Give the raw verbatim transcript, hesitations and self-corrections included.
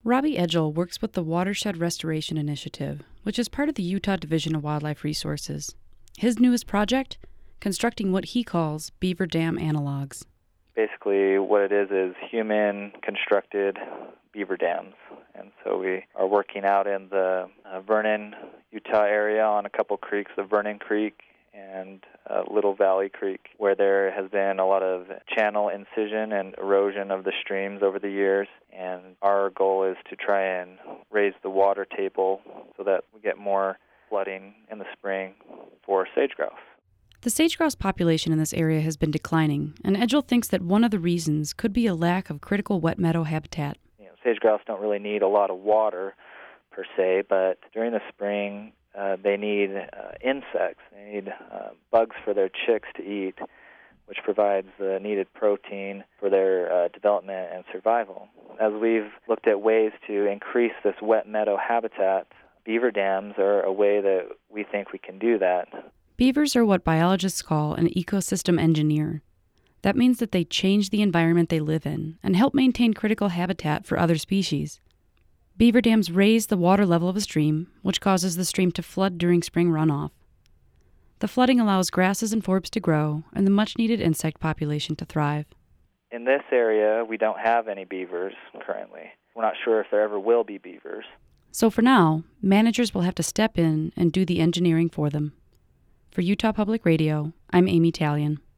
Robbie Edgell works with the Watershed Restoration Initiative, which is part of the Utah Division of Wildlife Resources. His newest project? Constructing what he calls beaver dam analogs. Basically, what it is is human-constructed beaver dams. And so we are working out in the uh, Vernon, Utah area on a couple creeks, the Vernon Creek and uh, Little Valley Creek, where there has been a lot of channel incision and erosion of the streams over the years. And our goal is to try and raise the water table so that we get more flooding in the spring for sage-grouse. The sage-grouse population in this area has been declining, and Edgell thinks that one of the reasons could be a lack of critical wet meadow habitat. You know, sage-grouse don't really need a lot of water per se, but during the spring uh, they need uh, insects. They need uh, bugs for their chicks to eat, which provides the needed protein for their uh, development and survival. As we've looked at ways to increase this wet meadow habitat, beaver dams are a way that we think we can do that. Beavers are what biologists call an ecosystem engineer. That means that they change the environment they live in and help maintain critical habitat for other species. Beaver dams raise the water level of a stream, which causes the stream to flood during spring runoff. The flooding allows grasses and forbs to grow and the much-needed insect population to thrive. In this area, we don't have any beavers currently. We're not sure if there ever will be beavers. So for now, managers will have to step in and do the engineering for them. For Utah Public Radio, I'm Amy Talion.